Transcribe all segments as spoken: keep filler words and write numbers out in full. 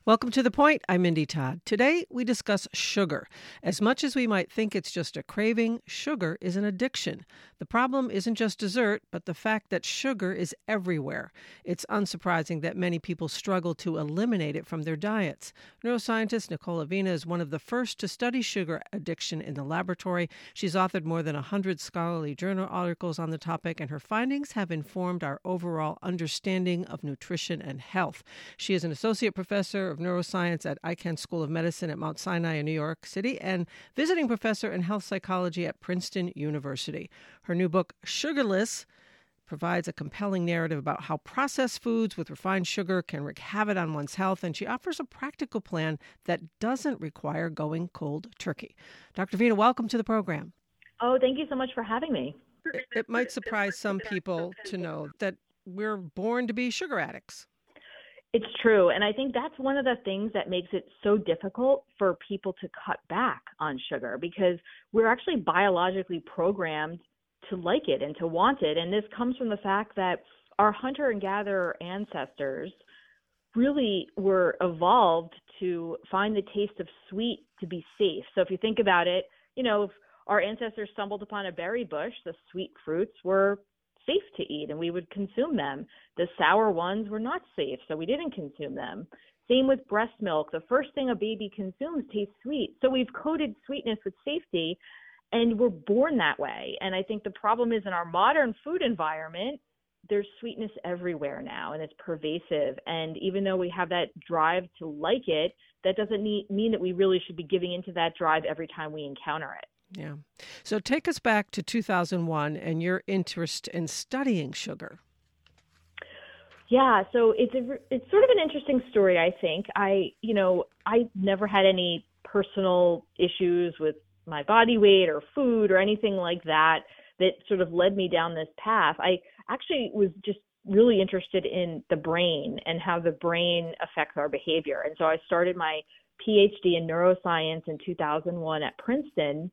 Welcome to The Point. I'm Mindy Todd. Today, we discuss sugar. As much as we might think it's just a craving, sugar is an addiction. The problem isn't just dessert, but the fact that sugar is everywhere. It's unsurprising that many people struggle to eliminate it from their diets. Neuroscientist Nicole Avena is one of the first to study sugar addiction in the laboratory. She's authored more than one hundred scholarly journal articles on the topic, and her findings have informed our overall understanding of nutrition and health. She is an associate professor of neuroscience at Icahn School of Medicine at Mount Sinai in New York City and visiting professor in health psychology at Princeton University. Her new book, Sugarless, provides a compelling narrative about how processed foods with refined sugar can wreak havoc on one's health, and she offers a practical plan that doesn't require going cold turkey. Doctor Avena, welcome to the program. Oh, thank you so much for having me. It, it might surprise some people to know that we're born to be sugar addicts. It's true. And I think that's one of the things that makes it so difficult for people to cut back on sugar, because we're actually biologically programmed to like it and to want it. And this comes from the fact that our hunter and gatherer ancestors really were evolved to find the taste of sweet to be safe. So if you think about it, you know, if our ancestors stumbled upon a berry bush, the sweet fruits were safe to eat and we would consume them. The sour ones were not safe, so we didn't consume them. Same with breast milk. The first thing a baby consumes tastes sweet. So we've coded sweetness with safety, and we're born that way. And I think the problem is in our modern food environment, there's sweetness everywhere now, and it's pervasive. And even though we have that drive to like it, that doesn't need, mean that we really should be giving into that drive every time we encounter it. Yeah. So take us back to two thousand one and your interest in studying sugar. Yeah, so it's a, it's sort of an interesting story, I think. I, you know, I never had any personal issues with my body weight or food or anything like that that sort of led me down this path. I actually was just really interested in the brain and how the brain affects our behavior. And so I started my PhD in neuroscience in two thousand one at Princeton.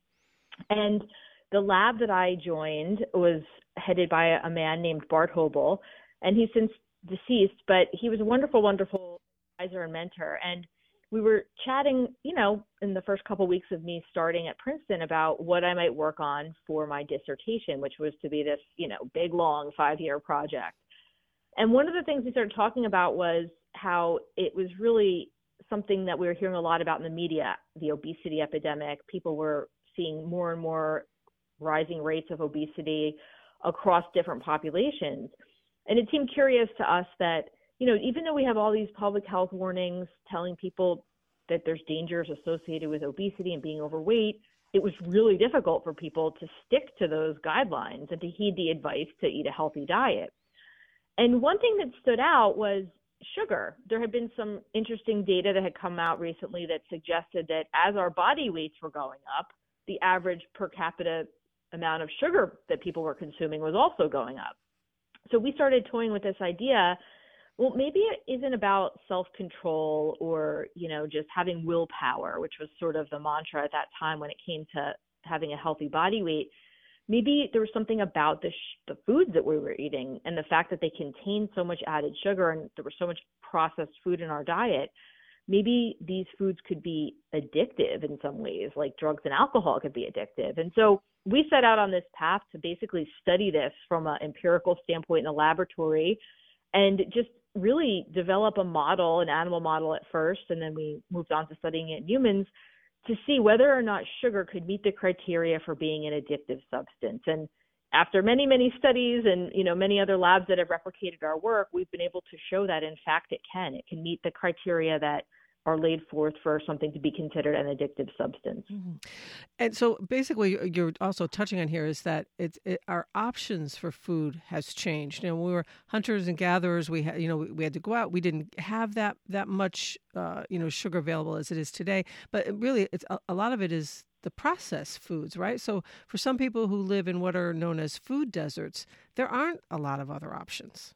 And the lab that I joined was headed by a man named Bart Hobel, and he's since deceased, but he was a wonderful, wonderful advisor and mentor. And we were chatting, you know, in the first couple of weeks of me starting at Princeton about what I might work on for my dissertation, which was to be this, you know, big, long five-year project. And one of the things we started talking about was how it was really something that we were hearing a lot about in the media, the obesity epidemic. People were seeing more and more rising rates of obesity across different populations. And it seemed curious to us that, you know, even though we have all these public health warnings telling people that there's dangers associated with obesity and being overweight, it was really difficult for people to stick to those guidelines and to heed the advice to eat a healthy diet. And one thing that stood out was sugar. There had been some interesting data that had come out recently that suggested that as our body weights were going up, the average per capita amount of sugar that people were consuming was also going up. So we started toying with this idea, well, maybe it isn't about self-control or, you know, just having willpower, which was sort of the mantra at that time when it came to having a healthy body weight. Maybe there was something about the, sh- the foods that we were eating and the fact that they contained so much added sugar and there was so much processed food in our diet. Maybe these foods could be addictive in some ways, like drugs and alcohol could be addictive. And so we set out on this path to basically study this from an empirical standpoint in the laboratory and just really develop a model, an animal model at first, and then we moved on to studying it in humans to see whether or not sugar could meet the criteria for being an addictive substance. And after many, many studies and, you know, many other labs that have replicated our work, we've been able to show that, in fact, it can. It can meet the criteria that are laid forth for something to be considered an addictive substance. Mm-hmm. And so basically you're also touching on here is that it's, it, our options for food has changed. You know, when we were hunters and gatherers, we had, you know, we, we had to go out. We didn't have that, that much, uh, you know, sugar available as it is today. But it really, it's a, a lot of it is the processed foods, right? So for some people who live in what are known as food deserts, there aren't a lot of other options.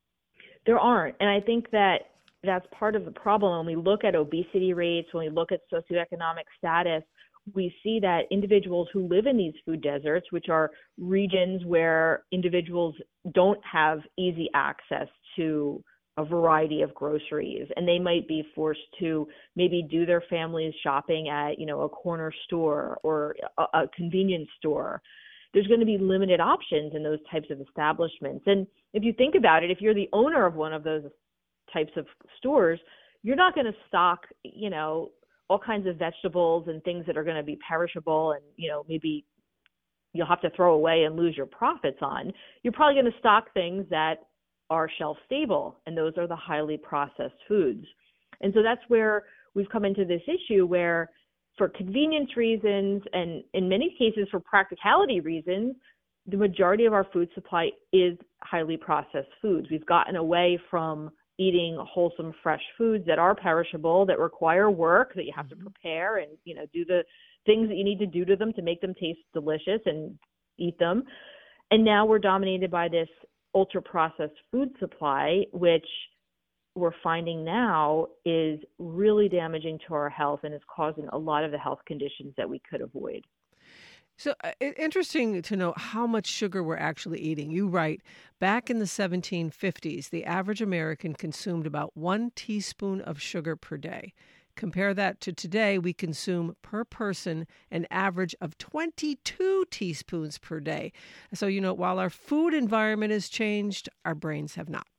There aren't. And I think that that's part of the problem. When we look at obesity rates, when we look at socioeconomic status, we see that individuals who live in these food deserts, which are regions where individuals don't have easy access to a variety of groceries, and they might be forced to maybe do their family's shopping at, you know, a corner store or a, a convenience store. There's going to be limited options in those types of establishments. And if you think about it, if you're the owner of one of those types of stores, you're not going to stock, you know, all kinds of vegetables and things that are going to be perishable and, you know, maybe you'll have to throw away and lose your profits on. You're probably going to stock things that are shelf stable, and those are the highly processed foods. And so that's where we've come into this issue where, for convenience reasons and in many cases for practicality reasons, the majority of our food supply is highly processed foods. We've gotten away from eating wholesome, fresh foods that are perishable, that require work, that you have to prepare and, you know, do the things that you need to do to them to make them taste delicious and eat them. And now we're dominated by this ultra-processed food supply, which we're finding now is really damaging to our health and is causing a lot of the health conditions that we could avoid. So uh, interesting to know how much sugar we're actually eating. You write, back in the seventeen fifties, the average American consumed about one teaspoon of sugar per day. Compare that to today, we consume per person an average of twenty-two teaspoons per day. So, you know, while our food environment has changed, our brains have not.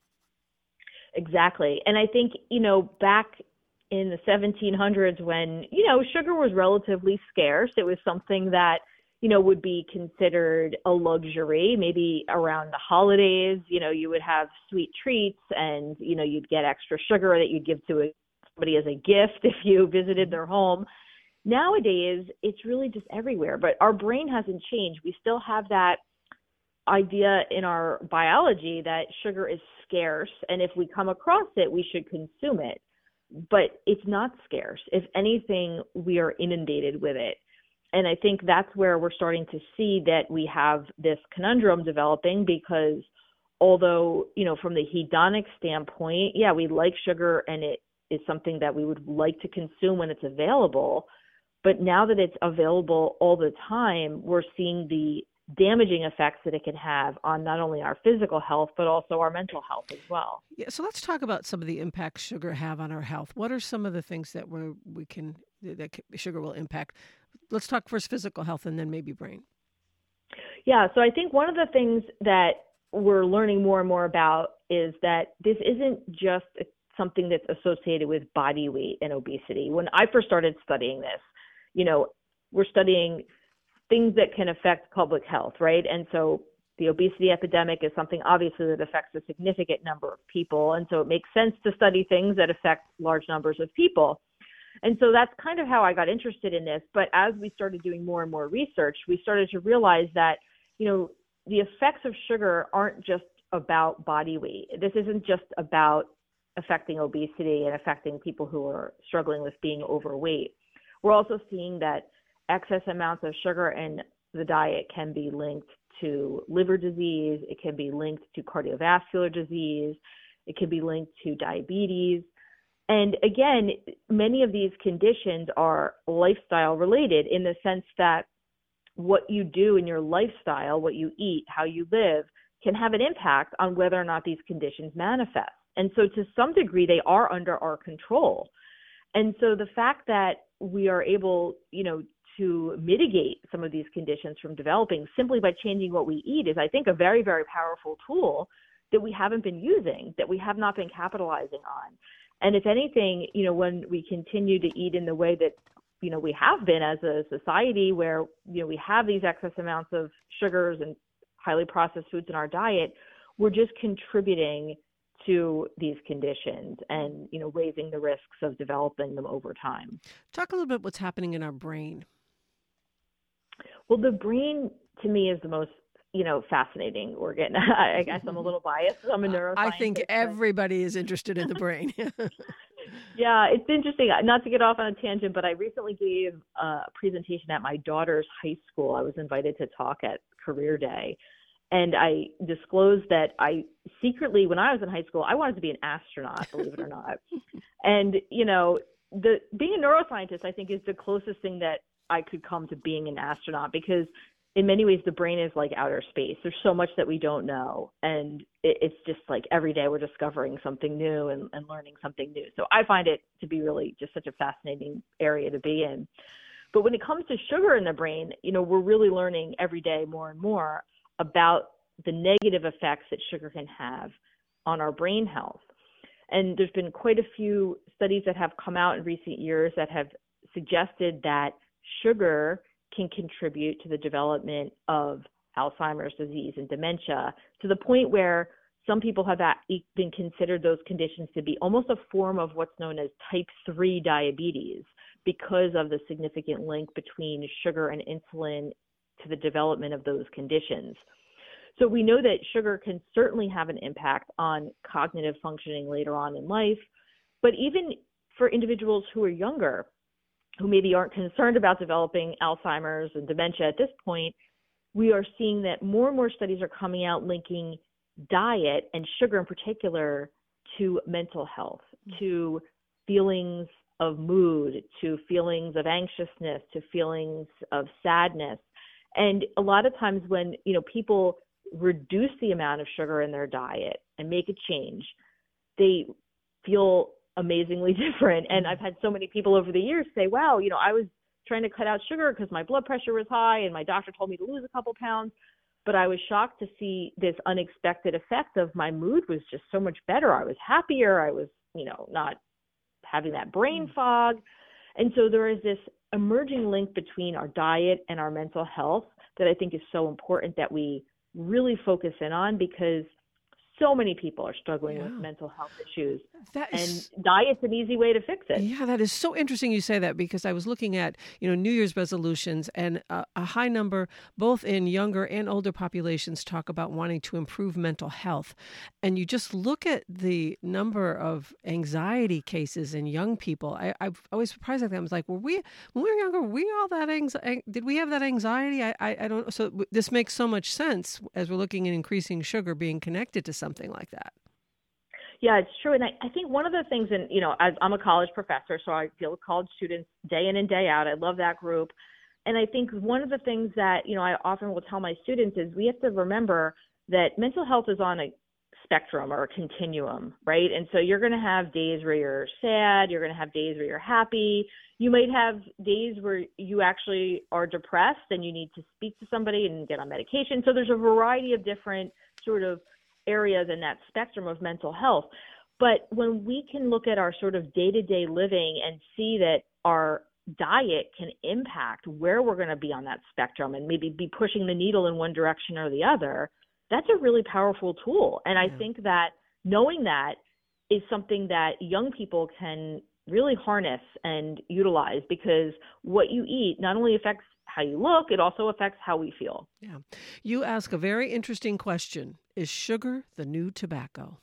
Exactly. And I think, you know, back in the seventeen hundreds when, you know, sugar was relatively scarce, it was something that, you know, would be considered a luxury. Maybe around the holidays, you know, you would have sweet treats and, you know, you'd get extra sugar that you'd give to a somebody as a gift if you visited their home. Nowadays, it's really just everywhere, but our brain hasn't changed. We still have that idea in our biology that sugar is scarce, and if we come across it, we should consume it. But it's not scarce. If anything, we are inundated with it. And I think that's where we're starting to see that we have this conundrum developing because although, you know, from the hedonic standpoint, yeah, we like sugar and it is something that we would like to consume when it's available. But now that it's available all the time, we're seeing the damaging effects that it can have on not only our physical health, but also our mental health as well. Yeah, so let's talk about some of the impacts sugar have on our health. What are some of the things that we we can that sugar will impact? Let's talk first physical health and then maybe brain. Yeah, so I think one of the things that we're learning more and more about is that this isn't just something that's associated with body weight and obesity. When I first started studying this, you know, we're studying things that can affect public health, right? And so the obesity epidemic is something obviously that affects a significant number of people. And so it makes sense to study things that affect large numbers of people. And so that's kind of how I got interested in this. But as we started doing more and more research, we started to realize that, you know, the effects of sugar aren't just about body weight. This isn't just about affecting obesity and affecting people who are struggling with being overweight. We're also seeing that excess amounts of sugar in the diet can be linked to liver disease. It can be linked to cardiovascular disease. It can be linked to diabetes. And again, many of these conditions are lifestyle related in the sense that what you do in your lifestyle, what you eat, how you live, can have an impact on whether or not these conditions manifest. And so to some degree, they are under our control. And so the fact that we are able, you know, to mitigate some of these conditions from developing simply by changing what we eat is, I think, a very, very powerful tool that we haven't been using, that we have not been capitalizing on. And if anything, you know, when we continue to eat in the way that, you know, we have been as a society where, you know, we have these excess amounts of sugars and highly processed foods in our diet, we're just contributing to these conditions and, you know, raising the risks of developing them over time. Talk a little bit what's happening in our brain. Well, the brain to me is the most, you know, fascinating organ. I guess I'm a little biased. I'm a neuroscientist. I think everybody is interested in the brain. Yeah, it's interesting. Not to get off on a tangent, but I recently gave a presentation at my daughter's high school. I was invited to talk at Career Day. And I disclosed that I secretly, when I was in high school, I wanted to be an astronaut, believe it or not. And, you know, the being a neuroscientist, I think, is the closest thing that I could come to being an astronaut, because in many ways, the brain is like outer space. There's so much that we don't know. And it, it's just like every day we're discovering something new and, and learning something new. So I find it to be really just such a fascinating area to be in. But when it comes to sugar in the brain, you know, we're really learning every day more and more about the negative effects that sugar can have on our brain health. And there's been quite a few studies that have come out in recent years that have suggested that sugar can contribute to the development of Alzheimer's disease and dementia, to the point where some people have been considered those conditions to be almost a form of what's known as type three diabetes, because of the significant link between sugar and insulin to the development of those conditions. So we know that sugar can certainly have an impact on cognitive functioning later on in life, but even for individuals who are younger, who maybe aren't concerned about developing Alzheimer's and dementia at this point, we are seeing that more and more studies are coming out linking diet, and sugar in particular, to mental health, to feelings of mood, to feelings of anxiousness, to feelings of sadness. And a lot of times when, you know, people reduce the amount of sugar in their diet and make a change, they feel amazingly different. And I've had so many people over the years say, wow, you know, I was trying to cut out sugar because my blood pressure was high and my doctor told me to lose a couple pounds, but I was shocked to see this unexpected effect of my mood was just so much better. I was happier. I was, you know, not having that brain fog. And so there is this emerging link between our diet and our mental health that I think is so important that we really focus in on, because so many people are struggling yeah. with mental health issues, that is, and diet's an easy way to fix it. Yeah, that is so interesting you say that, because I was looking at, you know, New Year's resolutions, and a, a high number, both in younger and older populations, talk about wanting to improve mental health. And you just look at the number of anxiety cases in young people. I, I was surprised at that. I was like, were we, when we were younger, were we all that anxiety? Did we have that anxiety? I, I, I don't. So this makes so much sense as we're looking at increasing sugar being connected to something. Something like that. Yeah, it's true. And I, I think one of the things, and you know, as I'm a college professor, so I deal with college students day in and day out. I love that group. And I think one of the things that, you know, I often will tell my students is we have to remember that mental health is on a spectrum or a continuum, right? And so you're going to have days where you're sad. You're going to have days where you're happy. You might have days where you actually are depressed and you need to speak to somebody and get on medication. So there's a variety of different sort of areas in that spectrum of mental health. But when we can look at our sort of day-to-day living and see that our diet can impact where we're going to be on that spectrum and maybe be pushing the needle in one direction or the other, that's a really powerful tool. And I yeah. think that knowing that is something that young people can really harness and utilize, because what you eat not only affects how you look, it also affects how we feel. Yeah. You ask a very interesting question. Is sugar the new tobacco?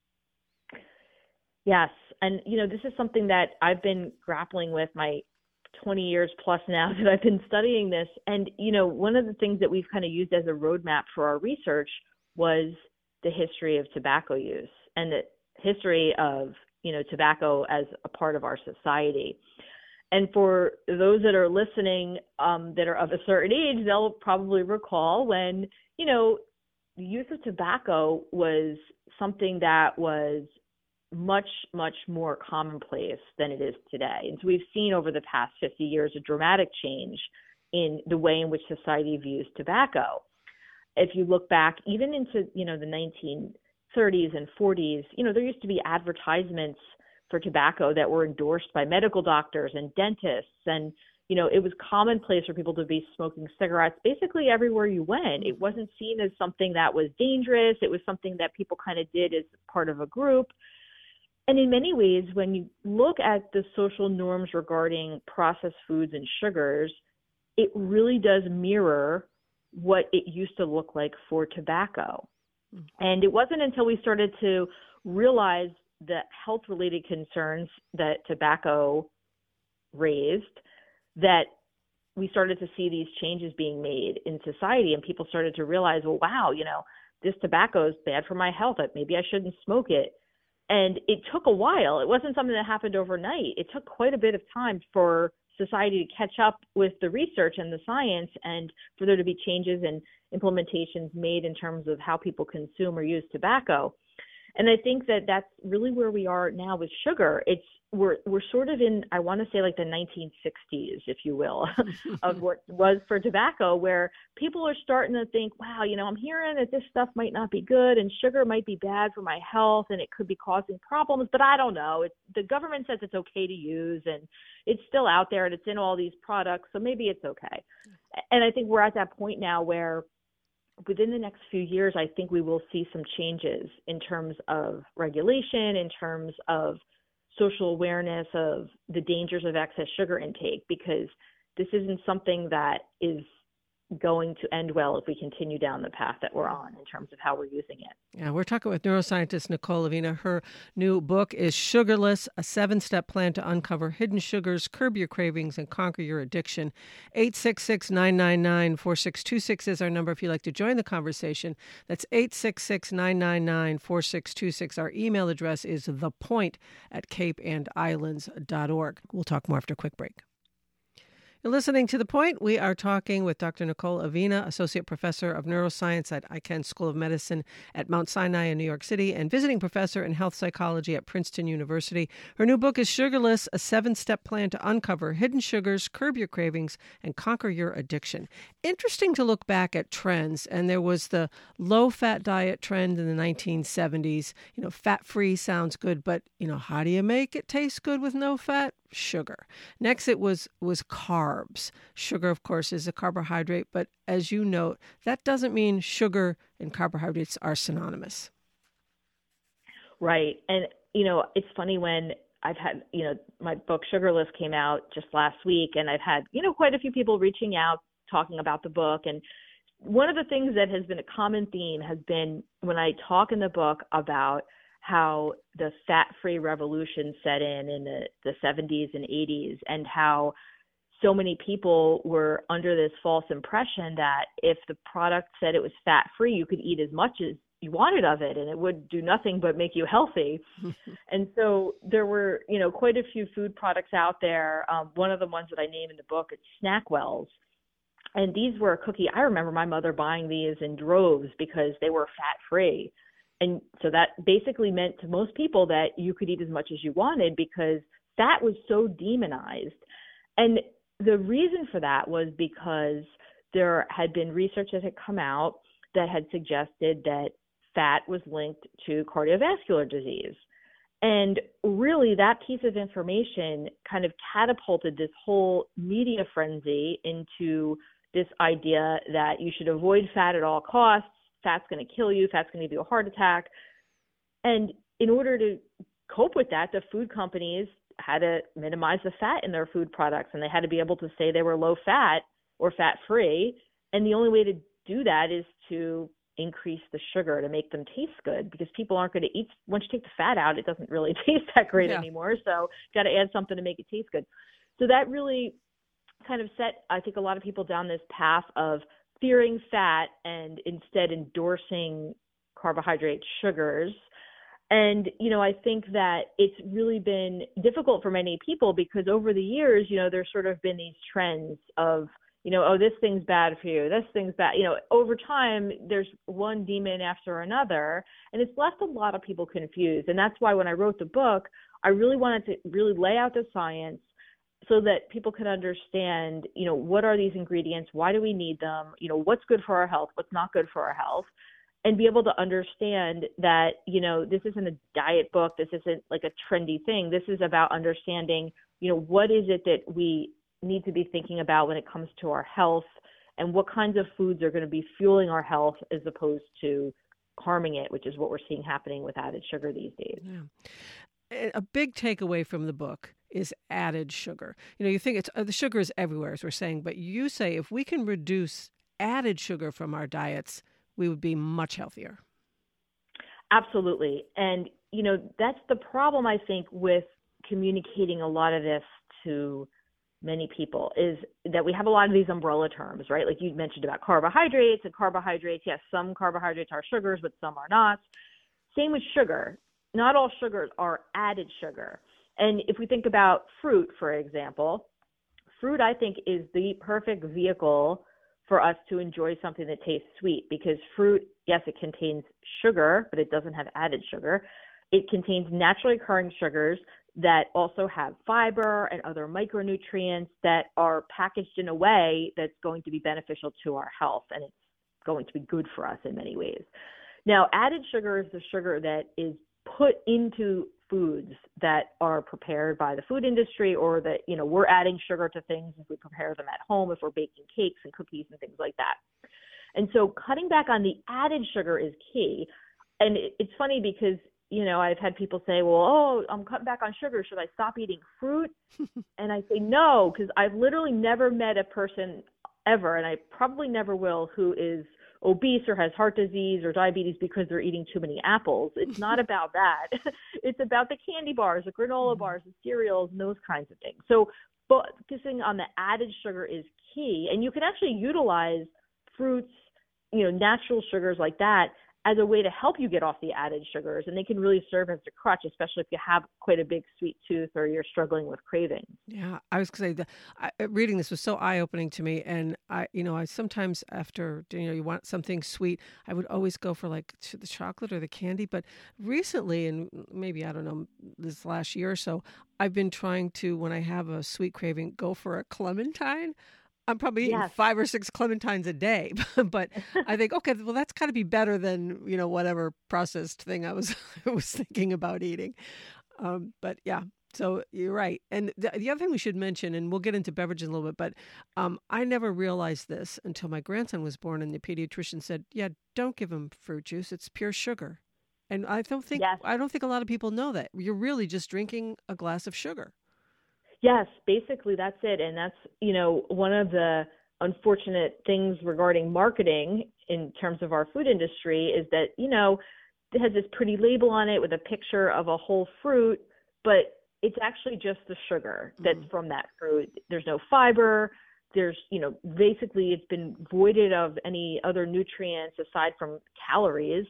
Yes. And, you know, this is something that I've been grappling with my twenty years plus now that I've been studying this. And, you know, one of the things that we've kind of used as a roadmap for our research was the history of tobacco use and the history of, you know, tobacco as a part of our society. And for those that are listening um, that are of a certain age, they'll probably recall when, you know, the use of tobacco was something that was much, much more commonplace than it is today. And so we've seen over the past fifty years a dramatic change in the way in which society views tobacco. If you look back even into, you know, the nineteen thirties and forties, you know, there used to be advertisements for tobacco that were endorsed by medical doctors and dentists. And, you know, it was commonplace for people to be smoking cigarettes basically everywhere you went. It wasn't seen as something that was dangerous. It was something that people kind of did as part of a group. And in many ways, when you look at the social norms regarding processed foods and sugars, it really does mirror what it used to look like for tobacco. Mm-hmm. And it wasn't until we started to realize the health-related concerns that tobacco raised that we started to see these changes being made in society, and people started to realize, well, wow, you know, this tobacco is bad for my health. Maybe I shouldn't smoke it. And it took a while. It wasn't something that happened overnight. It took quite a bit of time for society to catch up with the research and the science, and for there to be changes and implementations made in terms of how people consume or use tobacco. And I think that that's really where we are now with sugar. It's we're we're sort of in, I want to say, like the nineteen sixties, if you will, of what was for tobacco, where people are starting to think, wow, you know, I'm hearing that this stuff might not be good and sugar might be bad for my health and it could be causing problems, but I don't know. It, the government says it's okay to use and it's still out there and it's in all these products, so maybe it's okay. And I think we're at that point now where within the next few years, I think we will see some changes in terms of regulation, in terms of social awareness of the dangers of excess sugar intake, because this isn't something that is going to end well if we continue down the path that we're on in terms of how we're using it. Yeah, we're talking with neuroscientist Nicole Avena. Her new book is Sugarless, a seven-step plan to uncover hidden sugars, curb your cravings, and conquer your addiction. eight six six, nine nine nine, four six two six is our number if you'd like to join the conversation. That's eight six six, nine nine nine, four six two six. Our email address is thepoint at cape and islands dot org. We'll talk more after a quick break. You're listening to The Point. We are talking with Doctor Nicole Avena, Associate Professor of Neuroscience at Icahn School of Medicine at Mount Sinai in New York City and Visiting Professor in Health Psychology at Princeton University. Her new book is Sugarless, a seven-step plan to uncover hidden sugars, curb your cravings, and conquer your addiction. Interesting to look back at trends, and there was the low-fat diet trend in the nineteen seventies. You know, fat-free sounds good, but, you know, how do you make it taste good with no fat? Sugar. Next, it was was carbs. Sugar, of course, is a carbohydrate, but as you note, that doesn't mean sugar and carbohydrates are synonymous. Right. And, you know, it's funny when I've had, you know, my book Sugarless came out just last week, and I've had, you know, quite a few people reaching out talking about the book. And one of the things that has been a common theme has been when I talk in the book about how the fat-free revolution set in in the, the seventies and eighties, and how so many people were under this false impression that if the product said it was fat-free, you could eat as much as you wanted of it and it would do nothing but make you healthy. And so there were, you know, quite a few food products out there. Um, one of the ones that I name in the book is Snackwells. And these were a cookie. I remember my mother buying these in droves because they were fat-free. And so that basically meant to most people that you could eat as much as you wanted because fat was so demonized. And the reason for that was because there had been research that had come out that had suggested that fat was linked to cardiovascular disease. And really that piece of information kind of catapulted this whole media frenzy into this idea that you should avoid fat at all costs. Fat's going to kill you. Fat's going to give you a heart attack. And in order to cope with that, the food companies had to minimize the fat in their food products, and they had to be able to say they were low fat or fat free. And the only way to do that is to increase the sugar to make them taste good, because people aren't going to eat. Once you take the fat out, it doesn't really taste that great yeah. anymore. So got to add something to make it taste good. So that really kind of set, I think, a lot of people down this path of fearing fat and instead endorsing carbohydrate sugars. And, you know, I think that it's really been difficult for many people because over the years, you know, there's sort of been these trends of, you know, oh, this thing's bad for you. This thing's bad. You know, over time, there's one demon after another, and it's left a lot of people confused. And that's why when I wrote the book, I really wanted to really lay out the science so that people can understand, you know, what are these ingredients? Why do we need them? You know, what's good for our health? What's not good for our health? And be able to understand that, you know, this isn't a diet book. This isn't like a trendy thing. This is about understanding, you know, what is it that we need to be thinking about when it comes to our health and what kinds of foods are going to be fueling our health as opposed to harming it, which is what we're seeing happening with added sugar these days. Yeah. A big takeaway from the book is added sugar. You know, you think it's uh, the sugar is everywhere, as we're saying, but you say if we can reduce added sugar from our diets, we would be much healthier. Absolutely. And, you know, that's the problem, I think, with communicating a lot of this to many people is that we have a lot of these umbrella terms, right? Like you mentioned about carbohydrates and carbohydrates. Yes, some carbohydrates are sugars, but some are not. Same with sugar. Not all sugars are added sugar. And if we think about fruit, for example, fruit, I think, is the perfect vehicle for us to enjoy something that tastes sweet, because fruit, yes, it contains sugar, but it doesn't have added sugar. It contains naturally occurring sugars that also have fiber and other micronutrients that are packaged in a way that's going to be beneficial to our health, and it's going to be good for us in many ways. Now, added sugar is the sugar that is put into foods that are prepared by the food industry, or that, you know, we're adding sugar to things if we prepare them at home, if we're baking cakes and cookies and things like that. And so cutting back on the added sugar is key. And it, it's funny because, you know, I've had people say, well, oh, I'm cutting back on sugar. Should I stop eating fruit? And I say no, because I've literally never met a person ever, and I probably never will, who is obese or has heart disease or diabetes because they're eating too many apples. It's not about that. It's about the candy bars, the granola bars, the cereals, and those kinds of things. So focusing on the added sugar is key. And you can actually utilize fruits, you know, natural sugars like that as a way to help you get off the added sugars. And they can really serve as a crutch, especially if you have quite a big sweet tooth or you're struggling with cravings. Yeah, I was going to say, that I, reading this was so eye-opening to me. And I, you know, I sometimes after, you know, you want something sweet, I would always go for like the chocolate or the candy. But recently, and maybe, I don't know, this last year or so, I've been trying to, when I have a sweet craving, go for a clementine. I'm probably eating Yes. five or six clementines a day, but I think, okay, well, that's got to be better than, you know, whatever processed thing I was I was thinking about eating. Um, but yeah, so you're right. And the, the other thing we should mention, and we'll get into beverages in a little bit, but um, I never realized this until my grandson was born, and the pediatrician said, "Yeah, don't give him fruit juice; it's pure sugar." And I don't think Yes. I don't think a lot of people know that. You're really just drinking a glass of sugar. Yes, basically that's it. And that's, you know, one of the unfortunate things regarding marketing in terms of our food industry is that, you know, it has this pretty label on it with a picture of a whole fruit, but it's actually just the sugar that's mm. from that fruit. There's no fiber. There's, you know, basically it's been voided of any other nutrients aside from calories.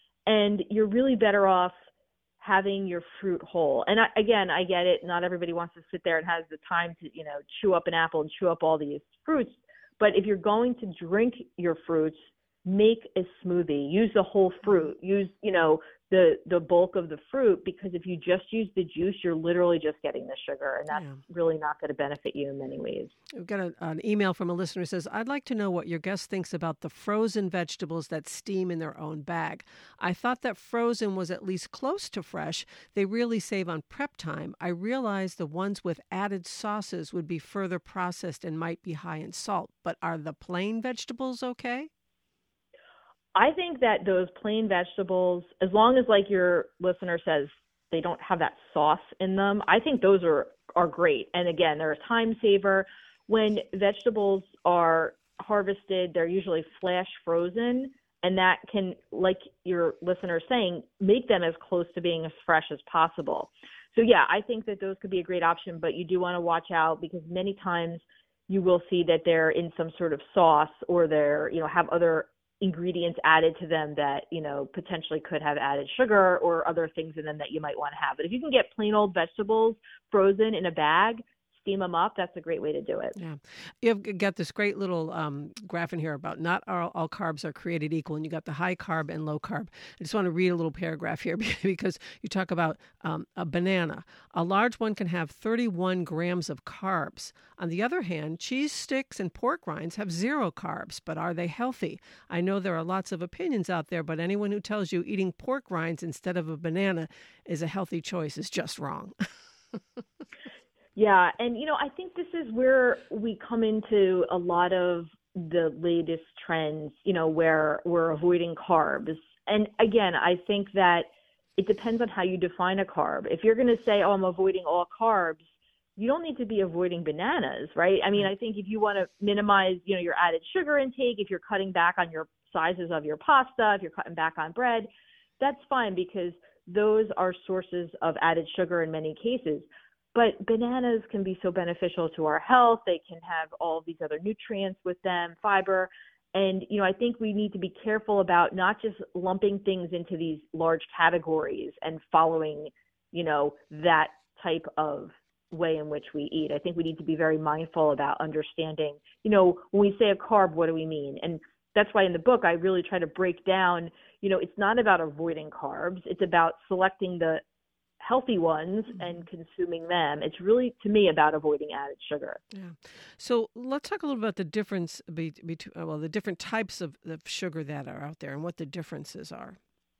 And you're really better off having your fruit whole. And I, again, I get it. Not everybody wants to sit there and has the time to, you know, chew up an apple and chew up all these fruits. But if you're going to drink your fruits, make a smoothie. Use the whole fruit. Use, you know, the the bulk of the fruit, because if you just use the juice, you're literally just getting the sugar, and that's yeah. really not going to benefit you in many ways. We've got a, an email from a listener who says, I'd like to know what your guest thinks about the frozen vegetables that steam in their own bag. I thought that frozen was at least close to fresh. They really save on prep time. I realize the ones with added sauces would be further processed and might be high in salt, but are the plain vegetables okay? I think that those plain vegetables, as long as, like your listener says, they don't have that sauce in them, I think those are, are great. And again, they're a time saver. When vegetables are harvested, they're usually flash frozen, and that can, like your listener is saying, make them as close to being as fresh as possible. So yeah, I think that those could be a great option, but you do want to watch out, because many times you will see that they're in some sort of sauce, or they're, you know, have other ingredients added to them that, you know, potentially could have added sugar or other things in them that you might want to have. But if you can get plain old vegetables frozen in a bag, steam them up, that's a great way to do it. Yeah. You've got this great little um, graph in here about not all, all carbs are created equal, and you got the high carb and low carb. I just want to read a little paragraph here because you talk about um, a banana. A large one can have thirty-one grams of carbs. On the other hand, cheese sticks and pork rinds have zero carbs, but are they healthy? I know there are lots of opinions out there, but anyone who tells you eating pork rinds instead of a banana is a healthy choice is just wrong. Yeah. And, you know, I think this is where we come into a lot of the latest trends, you know, where we're avoiding carbs. And again, I think that it depends on how you define a carb. If you're going to say, oh, I'm avoiding all carbs, you don't need to be avoiding bananas, right? I mean, I think if you want to minimize, you know, your added sugar intake, if you're cutting back on your sizes of your pasta, if you're cutting back on bread, that's fine, because those are sources of added sugar in many cases. But bananas can be so beneficial to our health. They can have all of these other nutrients with them, fiber. And, you know, I think we need to be careful about not just lumping things into these large categories and following, you know, that type of way in which we eat. I think we need to be very mindful about understanding, you know, when we say a carb, what do we mean? And that's why in the book, I really try to break down, you know, it's not about avoiding carbs. It's about selecting the healthy ones and consuming them. It's really, to me, about avoiding added sugar. Yeah. So let's talk a little about the difference between, well, the different types of, of sugar that are out there and what the differences are.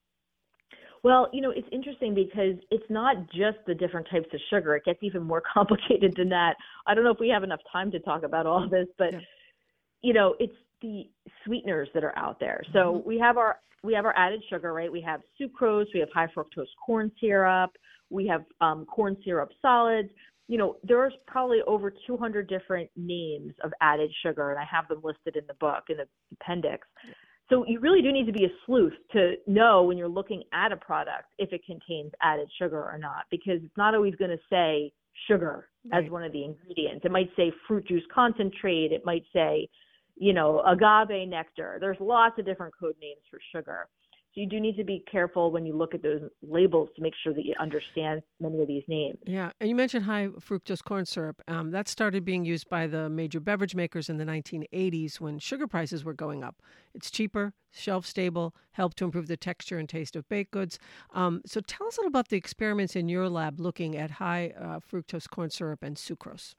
Well, you know, it's interesting because it's not just the different types of sugar. It gets even more complicated than that. I don't know if we have enough time to talk about all this, but, yeah. you know, it's the sweeteners that are out there. So mm-hmm. we have our we have our added sugar, right? We have sucrose, we have high fructose corn syrup, we have um, corn syrup solids. You know, there's probably over two hundred different names of added sugar, and I have them listed in the book, in the appendix. So you really do need to be a sleuth to know when you're looking at a product if it contains added sugar or not, because it's not always going to say sugar right. as one of the ingredients. It might say fruit juice concentrate. It might say, you know, agave nectar. There's lots of different code names for sugar. So you do need to be careful when you look at those labels to make sure that you understand many of these names. Yeah, and you mentioned high fructose corn syrup. Um, that started being used by the major beverage makers in the nineteen eighties when sugar prices were going up. It's cheaper, shelf-stable, helped to improve the texture and taste of baked goods. Um, so tell us a little about the experiments in your lab looking at high uh, fructose corn syrup and sucrose.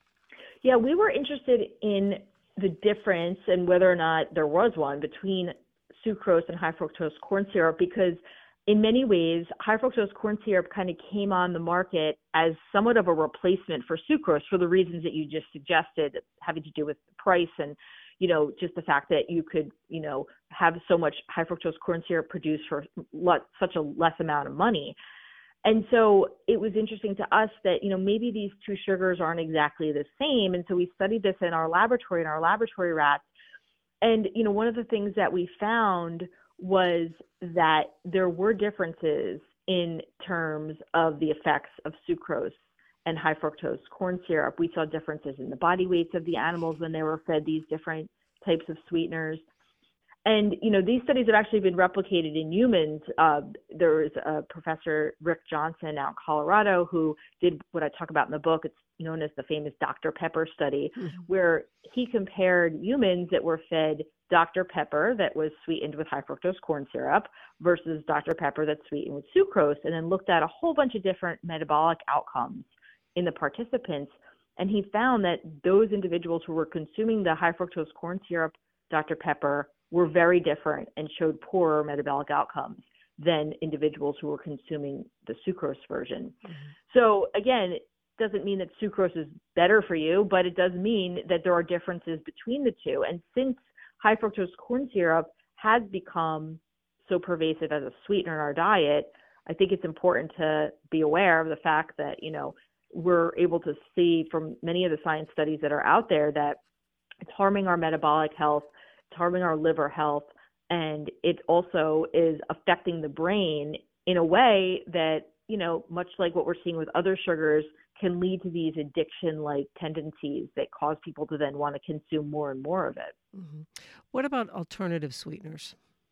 Yeah, we were interested in the difference and whether or not there was one between sucrose and high fructose corn syrup, because in many ways, high fructose corn syrup kind of came on the market as somewhat of a replacement for sucrose for the reasons that you just suggested, having to do with the price and, you know, just the fact that you could, you know, have so much high fructose corn syrup produced for le- such a less amount of money. And so it was interesting to us that, you know, maybe these two sugars aren't exactly the same. And so we studied this in our laboratory, in our laboratory rats. And, you know, one of the things that we found was that there were differences in terms of the effects of sucrose and high fructose corn syrup. We saw differences in the body weights of the animals when they were fed these different types of sweeteners. And, you know, these studies have actually been replicated in humans. Uh, there was a professor, Rick Johnson, out in Colorado, who did what I talk about in the book. It's known as the famous Doctor Pepper study, mm-hmm. where he compared humans that were fed Doctor Pepper that was sweetened with high fructose corn syrup versus Doctor Pepper that's sweetened with sucrose, and then looked at a whole bunch of different metabolic outcomes in the participants. And he found that those individuals who were consuming the high fructose corn syrup Doctor Pepper were very different and showed poorer metabolic outcomes than individuals who were consuming the sucrose version. Mm-hmm. So again, it doesn't mean that sucrose is better for you, but it does mean that there are differences between the two. And since high fructose corn syrup has become so pervasive as a sweetener in our diet, I think it's important to be aware of the fact that, you know, we're able to see from many of the science studies that are out there that it's harming our metabolic health, it's harming our liver health, and it also is affecting the brain in a way that, you know, much like what we're seeing with other sugars, can lead to these addiction-like tendencies that cause people to then want to consume more and more of it. Mm-hmm. What about alternative sweeteners?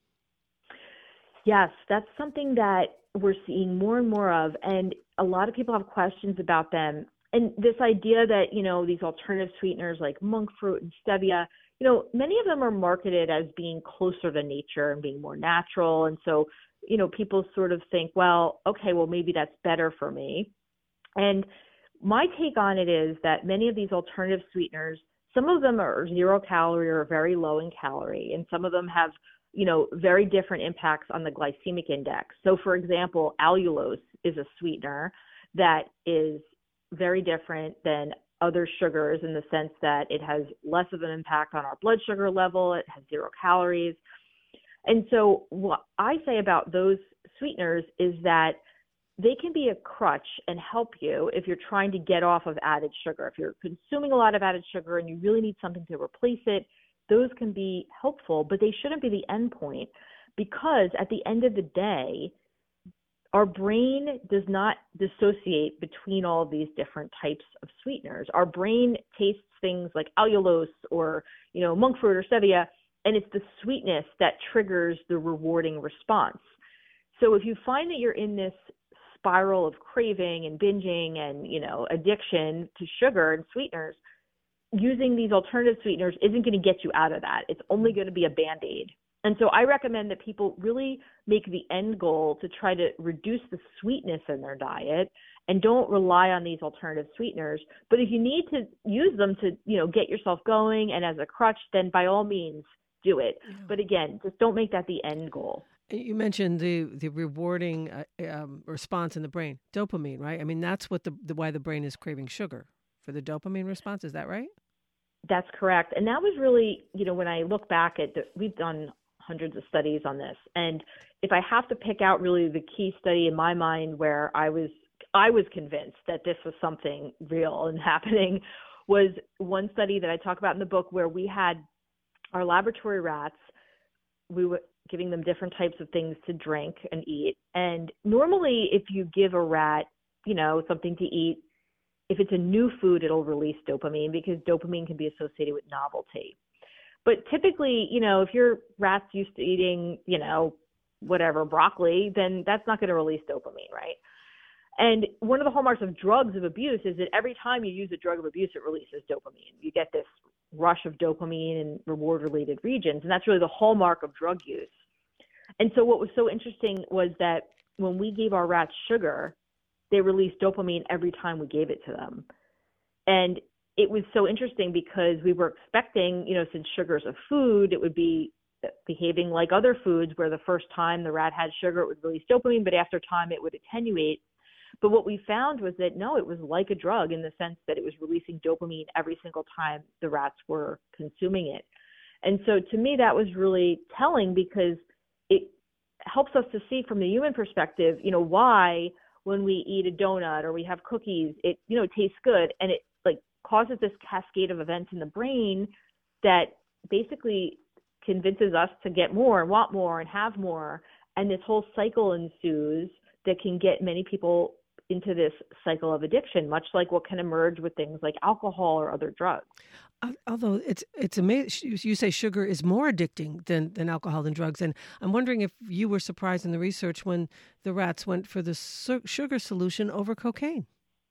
Yes, that's something that we're seeing more and more of, and a lot of people have questions about them. And this idea that, you know, these alternative sweeteners like monk fruit and stevia, you know, many of them are marketed as being closer to nature and being more natural. And so, you know, people sort of think, well, okay, well, maybe that's better for me. And my take on it is that many of these alternative sweeteners, some of them are zero calorie or very low in calorie, and some of them have, you know, very different impacts on the glycemic index. So, for example, allulose is a sweetener that is very different than other sugars in the sense that it has less of an impact on our blood sugar level. It has zero calories. And so what I say about those sweeteners is that they can be a crutch and help you if you're trying to get off of added sugar. If you're consuming a lot of added sugar and you really need something to replace it, those can be helpful, but they shouldn't be the end point, because at the end of the day, our brain does not dissociate between all of these different types of sweeteners. Our brain tastes things like allulose or, you know, monk fruit or stevia, and it's the sweetness that triggers the rewarding response. So if you find that you're in this spiral of craving and binging and, you know, addiction to sugar and sweeteners, using these alternative sweeteners isn't going to get you out of that. It's only going to be a Band-Aid. And so I recommend that people really make the end goal to try to reduce the sweetness in their diet and don't rely on these alternative sweeteners. But if you need to use them to, you know, get yourself going and as a crutch, then by all means do it. Yeah. But again, just don't make that the end goal. You mentioned the the rewarding uh, um, response in the brain, dopamine, right? I mean, that's what the, the why the brain is craving sugar, for the dopamine response. Is that right? That's correct. And that was really, you know, when I look back at the, we've done hundreds of studies on this. And if I have to pick out really the key study in my mind where I was I was convinced that this was something real and happening, was one study that I talk about in the book where we had our laboratory rats, we were giving them different types of things to drink and eat. And normally if you give a rat, you know, something to eat, if it's a new food, it'll release dopamine because dopamine can be associated with novelty. But typically, you know, if your rat's used to eating, you know, whatever, broccoli, then that's not going to release dopamine, right? And one of the hallmarks of drugs of abuse is that every time you use a drug of abuse, it releases dopamine. You get this rush of dopamine in reward-related regions, and that's really the hallmark of drug use. And so what was so interesting was that when we gave our rats sugar, they released dopamine every time we gave it to them. And it was so interesting because we were expecting, you know, since sugar is a food, it would be behaving like other foods where the first time the rat had sugar, it would release dopamine, but after time it would attenuate. But what we found was that, no, it was like a drug in the sense that it was releasing dopamine every single time the rats were consuming it. And so to me, that was really telling because it helps us to see from the human perspective, you know, why when we eat a donut or we have cookies, it, you know, it tastes good and it like causes this cascade of events in the brain that basically convinces us to get more and want more and have more. And this whole cycle ensues that can get many people into this cycle of addiction, much like what can emerge with things like alcohol or other drugs. Although it's it's amazing, you say sugar is more addicting than, than alcohol and drugs. And I'm wondering if you were surprised in the research when the rats went for the su- sugar solution over cocaine.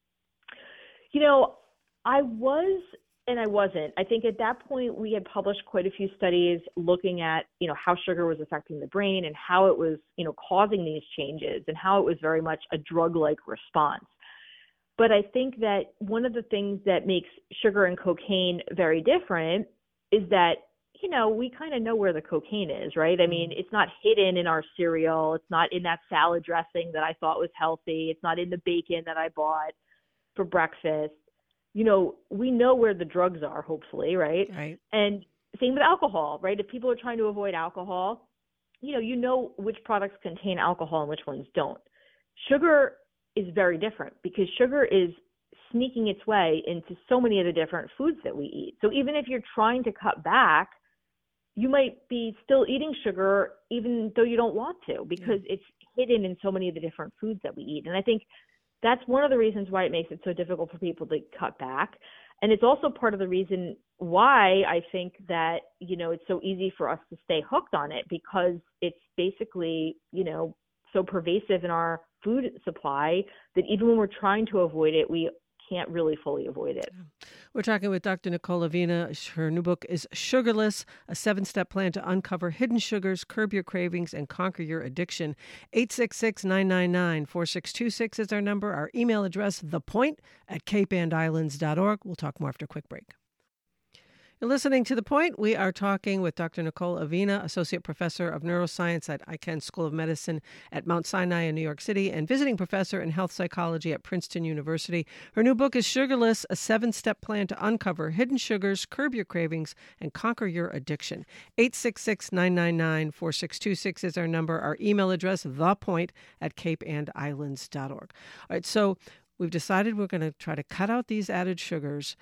You know, I was and I wasn't. I think at that point we had published quite a few studies looking at, you know, how sugar was affecting the brain and how it was, you know, causing these changes and how it was very much a drug-like response. But I think that one of the things that makes sugar and cocaine very different is that, you know, we kind of know where the cocaine is, right? I mean, it's not hidden in our cereal. It's not in that salad dressing that I thought was healthy. It's not in the bacon that I bought for breakfast. You know, we know where the drugs are, hopefully, right? Right. And same with alcohol, right? If people are trying to avoid alcohol, you know, you know which products contain alcohol and which ones don't. Sugar is very different because sugar is sneaking its way into so many of the different foods that we eat. So even if you're trying to cut back, you might be still eating sugar even though you don't want to because yeah. it's hidden in so many of the different foods that we eat. And I think that's one of the reasons why it makes it so difficult for people to cut back. And it's also part of the reason why I think that, you know, it's so easy for us to stay hooked on it because it's basically, you know, so pervasive in our food supply that even when we're trying to avoid it, we can't really fully avoid it. We're talking with Doctor Nicole Avena. Her new book is Sugarless, a seven-step plan to uncover hidden sugars, curb your cravings, and conquer your addiction. eight six six, nine nine nine, four six two six is our number. Our email address, thepoint at cape and islands dot org. We'll talk more after a quick break. You're listening to The Point. We are talking with Doctor Nicole Avena, Associate Professor of Neuroscience at Icahn School of Medicine at Mount Sinai in New York City and Visiting Professor in Health Psychology at Princeton University. Her new book is Sugarless, a seven-step plan to uncover hidden sugars, curb your cravings, and conquer your addiction. eight six six, nine nine nine, four six two six is our number. Our email address, thepoint at cape and islands dot org. All right, so we've decided we're going to try to cut out these added sugars,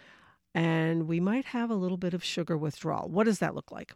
and we might have a little bit of sugar withdrawal. What does that look like?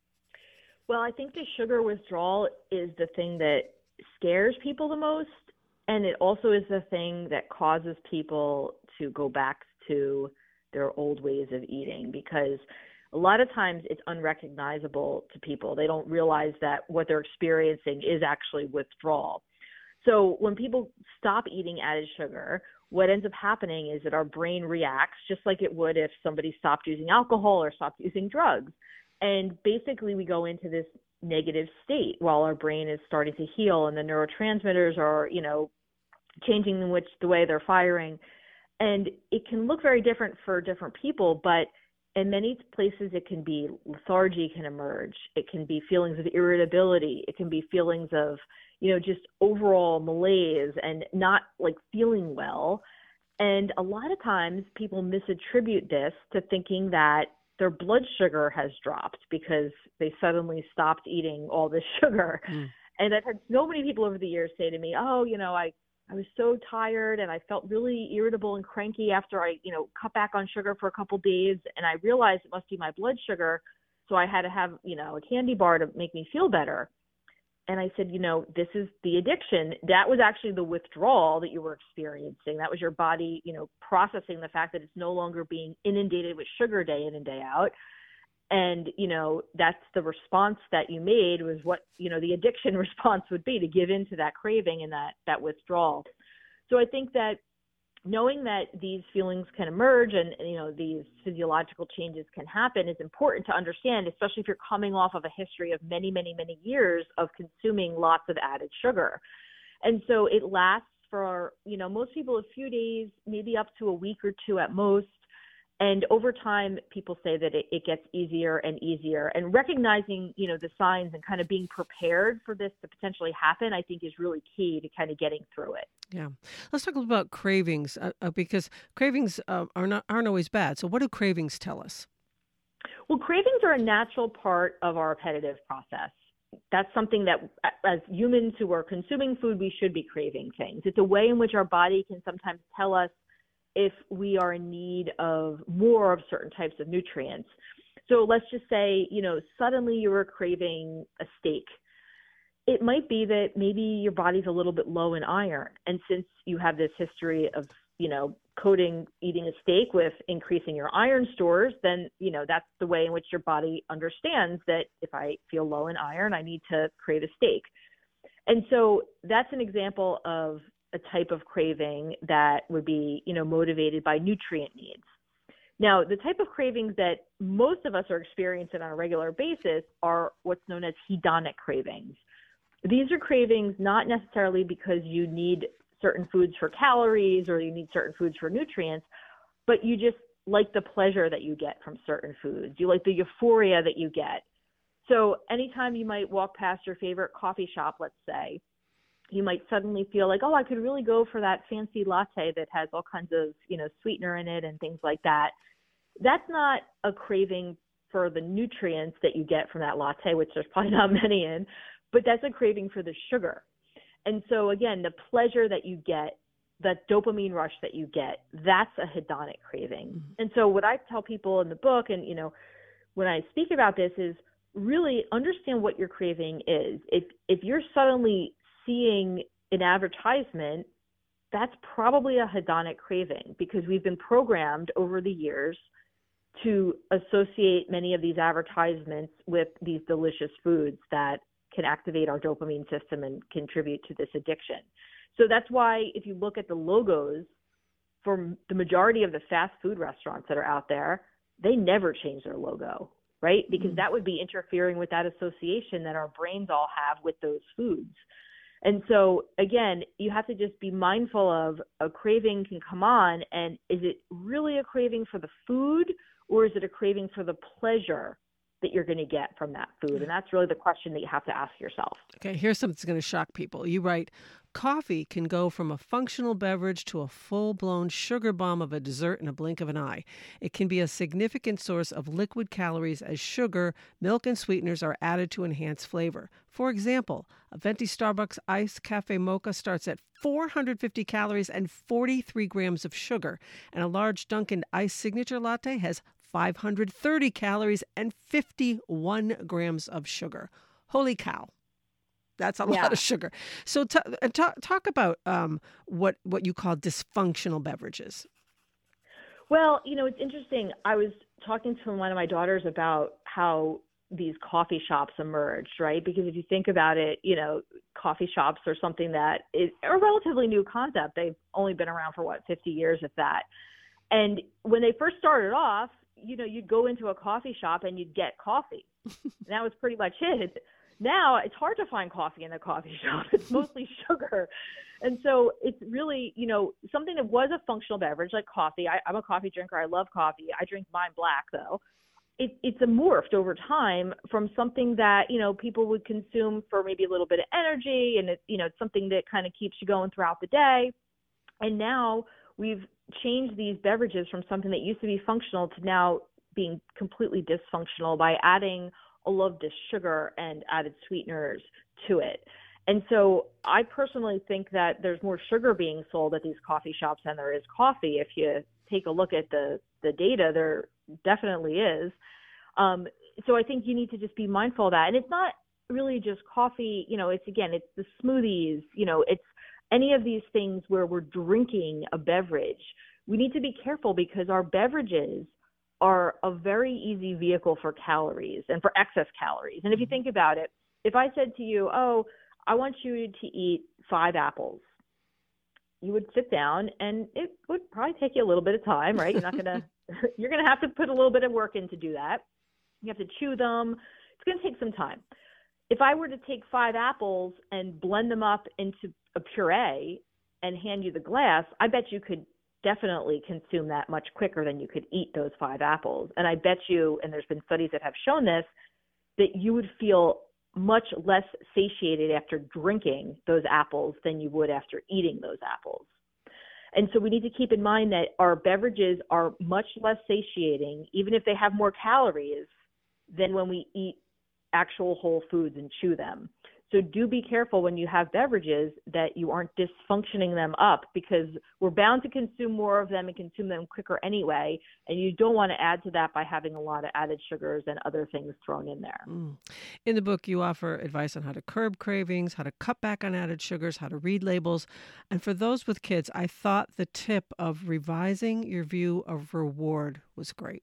Well, I think the sugar withdrawal is the thing that scares people the most, and it also is the thing that causes people to go back to their old ways of eating because a lot of times it's unrecognizable to people. They don't realize that what they're experiencing is actually withdrawal. So when people stop eating added sugar, what ends up happening is that our brain reacts just like it would if somebody stopped using alcohol or stopped using drugs. And basically we go into this negative state while our brain is starting to heal and the neurotransmitters are, you know, changing in which the way they're firing. And it can look very different for different people, but in many places it can be lethargy can emerge. It can be feelings of irritability. It can be feelings of, you know, just overall malaise and not like feeling well. And a lot of times people misattribute this to thinking that their blood sugar has dropped because they suddenly stopped eating all this sugar. Mm. And I've had so many people over the years say to me, oh, you know, I, I was so tired and I felt really irritable and cranky after I, you know, cut back on sugar for a couple of days. And I realized it must be my blood sugar. So I had to have, you know, a candy bar to make me feel better. And I said, you know, this is the addiction. That was actually the withdrawal that you were experiencing. That was your body, you know, processing the fact that it's no longer being inundated with sugar day in and day out. And, you know, that's the response that you made was what, you know, the addiction response would be, to give into that craving and that, that withdrawal. So I think that knowing that these feelings can emerge and, you know, these physiological changes can happen is important to understand, especially if you're coming off of a history of many, many, many years of consuming lots of added sugar. And so it lasts for, you know, most people a few days, maybe up to a week or two at most. And over time, people say that it, it gets easier and easier. And recognizing, you know, the signs and kind of being prepared for this to potentially happen, I think is really key to kind of getting through it. Yeah. Let's talk a little about cravings uh, uh, because cravings uh, are not, aren't always bad. So what do cravings tell us? Well, cravings are a natural part of our appetitive process. That's something that as humans who are consuming food, we should be craving things. It's a way in which our body can sometimes tell us if we are in need of more of certain types of nutrients. So let's just say, you know, suddenly you were craving a steak. It might be that maybe your body's a little bit low in iron. And since you have this history of, you know, coding eating a steak with increasing your iron stores, then, you know, that's the way in which your body understands that if I feel low in iron, I need to crave a steak. And so that's an example of a type of craving that would be, you know, motivated by nutrient needs. Now, the type of cravings that most of us are experiencing on a regular basis are what's known as hedonic cravings. These are cravings not necessarily because you need certain foods for calories or you need certain foods for nutrients, but you just like the pleasure that you get from certain foods. You like the euphoria that you get. So anytime you might walk past your favorite coffee shop, let's say, you might suddenly feel like, oh, I could really go for that fancy latte that has all kinds of, you know, sweetener in it and things like that. That's not a craving for the nutrients that you get from that latte, which there's probably not many in, but that's a craving for the sugar. And so again, the pleasure that you get, that dopamine rush that you get, that's a hedonic craving. Mm-hmm. And so what I tell people in the book, and, you know, when I speak about this, is really understand what your craving is. If if you're suddenly seeing an advertisement, that's probably a hedonic craving, because we've been programmed over the years to associate many of these advertisements with these delicious foods that can activate our dopamine system and contribute to this addiction. So that's why if you look at the logos for the majority of the fast food restaurants that are out there, they never change their logo, right? Because mm-hmm. that would be interfering with that association that our brains all have with those foods. And so, again, you have to just be mindful of a craving can come on, and is it really a craving for the food, or is it a craving for the pleasure that you're going to get from that food? And that's really the question that you have to ask yourself. Okay, here's something that's going to shock people. You write, coffee can go from a functional beverage to a full-blown sugar bomb of a dessert in a blink of an eye. It can be a significant source of liquid calories as sugar, milk, and sweeteners are added to enhance flavor. For example, a venti Starbucks iced cafe mocha starts at four hundred fifty calories and forty-three grams of sugar, and a large Dunkin' iced signature latte has five hundred thirty calories and fifty-one grams of sugar. Holy cow. That's a yeah. lot of sugar. So t- talk, talk about um, what, what you call dysfunctional beverages. Well, you know, it's interesting. I was talking to one of my daughters about how these coffee shops emerged, right? Because if you think about it, you know, coffee shops are something that is a relatively new concept. They've only been around for what, fifty years, if that. And when they first started off, you know, you'd go into a coffee shop and you'd get coffee. And that was pretty much it. Now it's hard to find coffee in a coffee shop. It's mostly sugar. And so it's really, you know, something that was a functional beverage like coffee. I, I'm a coffee drinker. I love coffee. I drink mine black, though. It, it's morphed over time from something that, you know, people would consume for maybe a little bit of energy, and it, you know, it's something that kind of keeps you going throughout the day. And now we've changed these beverages from something that used to be functional to now being completely dysfunctional by adding all of this sugar and added sweeteners to it. And so I personally think that there's more sugar being sold at these coffee shops than there is coffee. If you take a look at the, the data, there definitely is. Um, so I think you need to just be mindful of that. And it's not really just coffee, you know, it's again, it's the smoothies, you know, it's any of these things where we're drinking a beverage. We need to be careful because our beverages are a very easy vehicle for calories and for excess calories. And if you think about it, if I said to you, oh, I want you to eat five apples, you would sit down and it would probably take you a little bit of time, right? You're not going to, you're going to have to put a little bit of work in to do that. You have to chew them. It's going to take some time. If I were to take five apples and blend them up into a puree and hand you the glass, I bet you could definitely consume that much quicker than you could eat those five apples. And I bet you, and there's been studies that have shown this, that you would feel much less satiated after drinking those apples than you would after eating those apples. And so we need to keep in mind that our beverages are much less satiating, even if they have more calories, than when we eat actual whole foods and chew them. So do be careful when you have beverages that you aren't dysfunctioning them up, because we're bound to consume more of them and consume them quicker anyway. And you don't want to add to that by having a lot of added sugars and other things thrown in there. Mm. In the book, you offer advice on how to curb cravings, how to cut back on added sugars, how to read labels. And for those with kids, I thought the tip of revising your view of reward was great.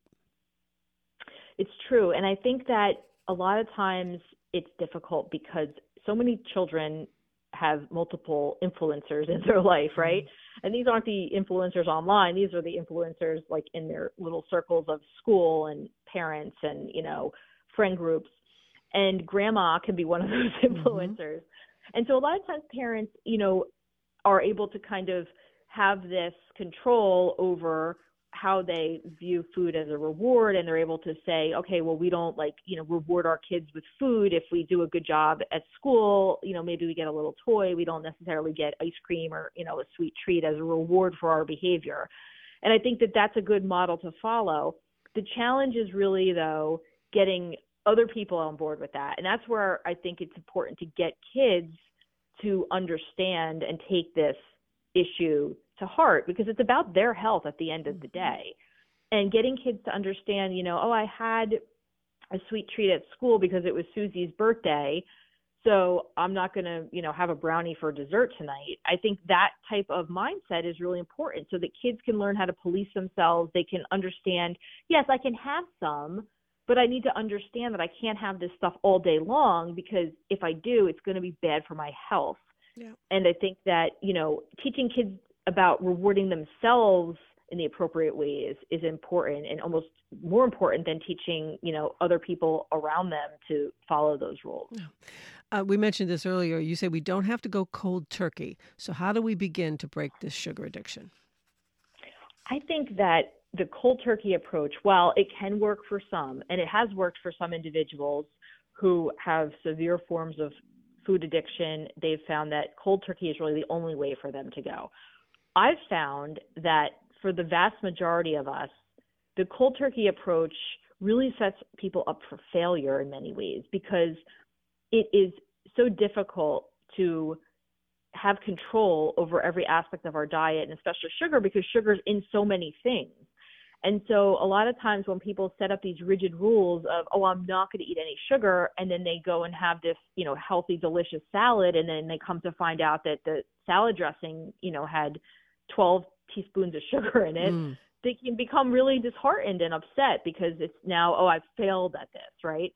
It's true. And I think that a lot of times it's difficult because so many children have multiple influencers in their life, right? And these aren't the influencers online. These are the influencers like in their little circles of school and parents and, you know, friend groups. And grandma can be one of those influencers. Mm-hmm. And so a lot of times parents, you know, are able to kind of have this control over how they view food as a reward, and they're able to say, okay, well, we don't like, you know, reward our kids with food. If we do a good job at school, you know, maybe we get a little toy. We don't necessarily get ice cream or, you know, a sweet treat as a reward for our behavior. And I think that that's a good model to follow. The challenge is really, though, getting other people on board with that. And that's where I think it's important to get kids to understand and take this issue to heart, because it's about their health at the end of the day. And getting kids to understand, you know, oh, I had a sweet treat at school because it was Susie's birthday, so I'm not going to, you know, have a brownie for dessert tonight. I think that type of mindset is really important so that kids can learn how to police themselves. They can understand, yes, I can have some, but I need to understand that I can't have this stuff all day long, because if I do, it's going to be bad for my health. Yeah. And I think that, you know, teaching kids about rewarding themselves in the appropriate ways is important, and almost more important than teaching, you know, other people around them to follow those rules. Uh, we mentioned this earlier. You say we don't have to go cold turkey. So how do we begin to break this sugar addiction? I think that the cold turkey approach, while it can work for some, and it has worked for some individuals who have severe forms of food addiction, they've found that cold turkey is really the only way for them to go. I've found that for the vast majority of us, the cold turkey approach really sets people up for failure in many ways, because it is so difficult to have control over every aspect of our diet, and especially sugar, because sugar is in so many things. And so a lot of times when people set up these rigid rules of, oh, I'm not going to eat any sugar, and then they go and have this, you know, healthy, delicious salad, and then they come to find out that the salad dressing, you know, had twelve teaspoons of sugar in it, mm. they can become really disheartened and upset because it's now, oh, I've failed at this, right?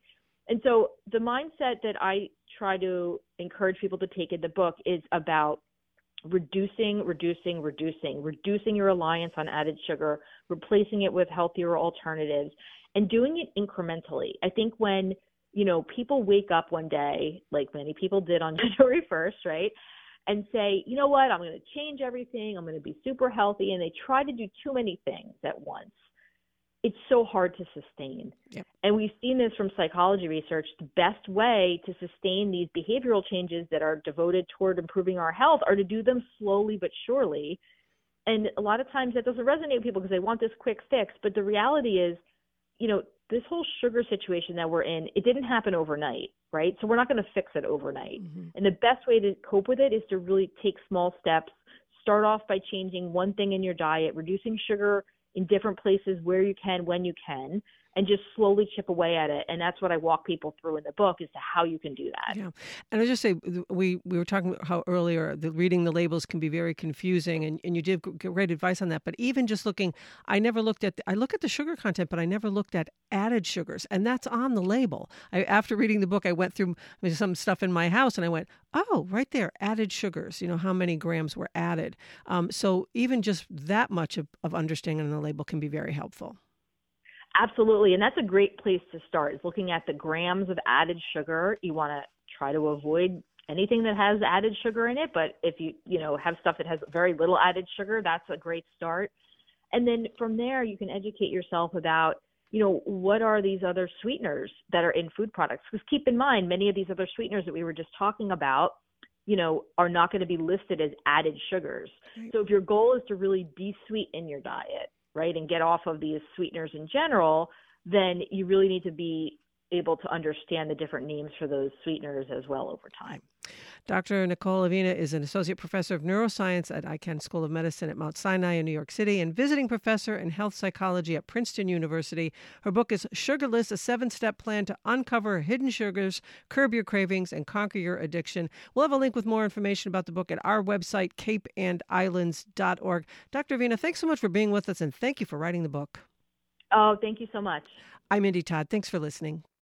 And so the mindset that I try to encourage people to take in the book is about reducing, reducing, reducing, reducing your reliance on added sugar, replacing it with healthier alternatives, and doing it incrementally. I think when, you know, people wake up one day, like many people did on January first, right, and say, you know what, I'm going to change everything, I'm going to be super healthy, and they try to do too many things at once, it's so hard to sustain. Yep. And we've seen this from psychology research. The best way to sustain these behavioral changes that are devoted toward improving our health are to do them slowly but surely. And a lot of times that doesn't resonate with people because they want this quick fix. But the reality is, you know, this whole sugar situation that we're in, it didn't happen overnight, right? So we're not going to fix it overnight. Mm-hmm. And the best way to cope with it is to really take small steps. Start off by changing one thing in your diet, reducing sugar in different places where you can, when you can, and just slowly chip away at it. And that's what I walk people through in the book as to how you can do that. Yeah. And I just say, we, we were talking about how earlier the reading the labels can be very confusing, and, and you did great advice on that. But even just looking, I never looked at, I look at the sugar content, but I never looked at added sugars. And that's on the label. I, after reading the book, I went through some stuff in my house and I went, oh, right there, added sugars, you know, how many grams were added. Um, so even just that much of, of understanding on the label can be very helpful. Absolutely. And that's a great place to start, is looking at the grams of added sugar. You want to try to avoid anything that has added sugar in it. But if you, you know, have stuff that has very little added sugar, that's a great start. And then from there, you can educate yourself about, you know, what are these other sweeteners that are in food products? Because keep in mind, many of these other sweeteners that we were just talking about, you know, are not going to be listed as added sugars. Right. So if your goal is to really de-sweeten your diet, right, and get off of these sweeteners in general, then you really need to be able to understand the different names for those sweeteners as well over time. Doctor Nicole Avena is an associate professor of neuroscience at Icahn School of Medicine at Mount Sinai in New York City and visiting professor in health psychology at Princeton University. Her book is Sugarless, a seven-step plan to uncover hidden sugars, curb your cravings, and conquer your addiction. We'll have a link with more information about the book at our website, cape and islands dot org. Doctor Avena, thanks so much for being with us, and thank you for writing the book. Oh, thank you so much. I'm Mindy Todd. Thanks for listening.